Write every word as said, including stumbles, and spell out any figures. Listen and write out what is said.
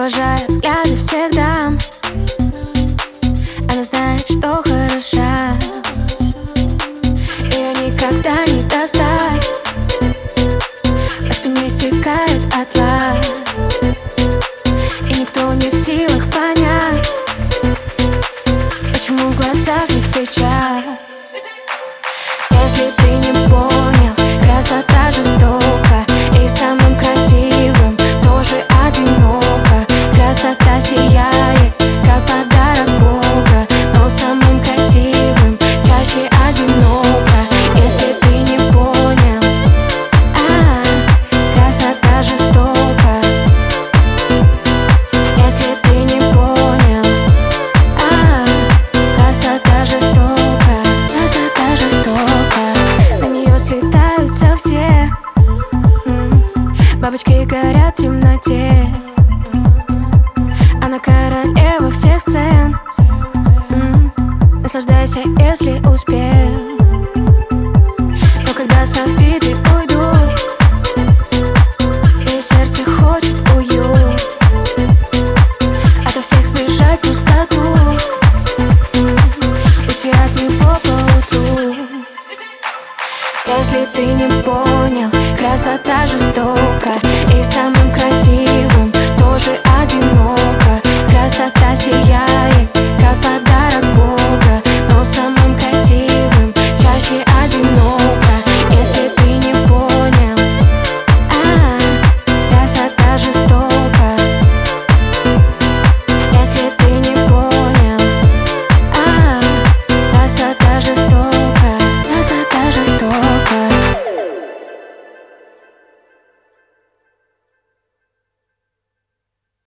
Провожая взгляды всех дам, она знает, что хороша. Ее никогда не достать, по спине стекает отла, и никто не в силах понять, почему в глазах есть печаль. Если ты не понял, красота жестока, и самым красивым тоже одиноко. Красота сияет, как подарок Бога, но самым красивым чаще одиноко. Если ты не понял, а, красота жестока. Если ты не понял, а, красота жестока. Красота жестока. На нее слетаются все, бабочки горят в темноте. Она королева всех сцен. Наслаждайся, если успел.